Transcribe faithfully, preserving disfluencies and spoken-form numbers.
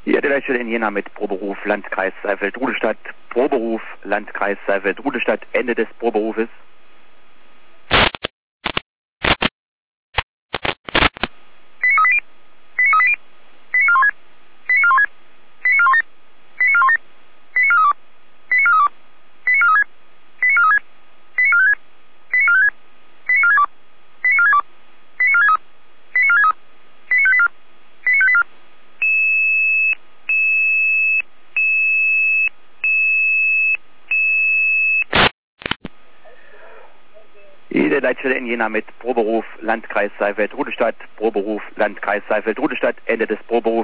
Hier der Leitstelle in Jena mit Proberuf Landkreis Saalfeld-Rudolstadt. Proberuf Landkreis Saalfeld-Rudolstadt. Ende des Proberufes. Jede Leitstelle in Jena mit Proberuf Landkreis Saalfeld-Rudolstadt. Proberuf Landkreis Saalfeld-Rudolstadt. Ende des Proberufs.